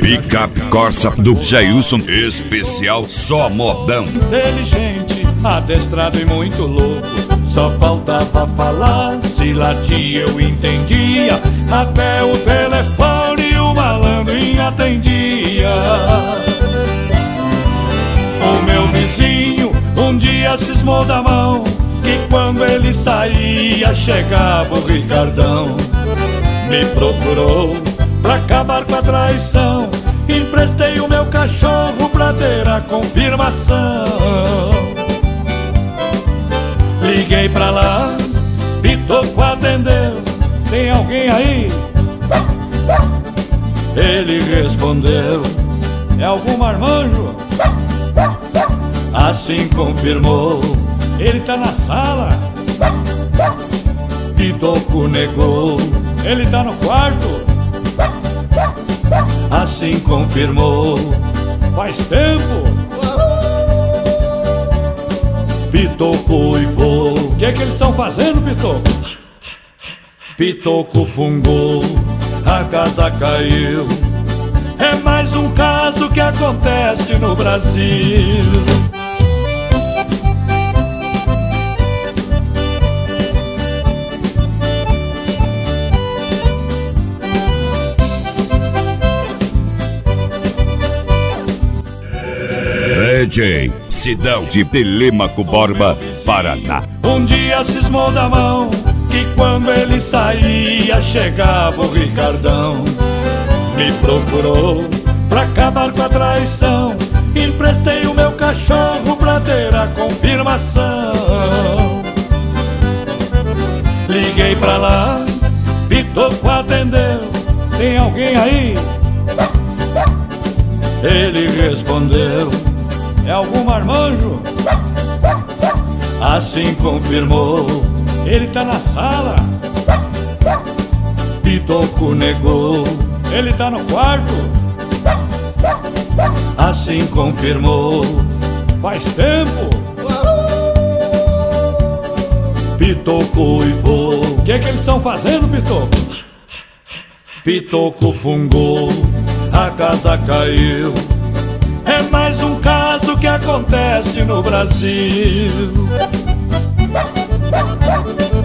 Picape Corsa do Jailson, especial só modão. Inteligente, adestrado e muito louco, só faltava falar, se latia eu entendia, até o telefone o malandrinho atendia. O meu vizinho um dia cismou da mão, que quando ele saía chegava o Ricardão. Me procurou pra acabar com a traição, emprestei o meu cachorro pra ter a confirmação. Liguei pra lá, Pitoco atendeu, tem alguém aí? Ele respondeu, é algum marmanjo? Assim confirmou, ele tá na sala. Pitoco negou, ele tá no quarto. Assim confirmou, faz tempo. Pitoco uivou, o que eles estão fazendo, Pitoco? Pitoco fungou, a casa caiu. É mais um caso que acontece no Brasil. DJ, Sidão de Telêmaco Borba, Paraná. Um dia cismou da mão, que quando ele saía chegava o Ricardão. Me procurou pra acabar com a traição, emprestei o meu cachorro pra ter a confirmação. Liguei pra lá, Pitoco atendeu, tem alguém aí? Ele respondeu, é algum marmanjo? Assim confirmou, ele tá na sala. Pitoco negou, ele tá no quarto. Assim confirmou, faz tempo. Pitoco uivou, o que eles estão fazendo, Pitoco? Pitoco fungou, a casa caiu. É mais um caso que acontece no Brasil.